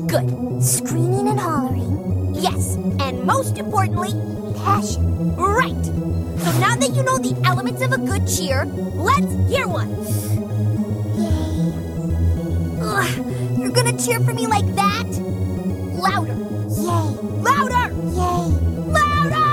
Good. Screaming and hollering. Yes, and most importantly, passion. Right. So now that you know the elements of a good cheer, let's hear one. Yay. Ugh, you're gonna cheer for me like that? Louder. Yay. Louder. Yay. Louder!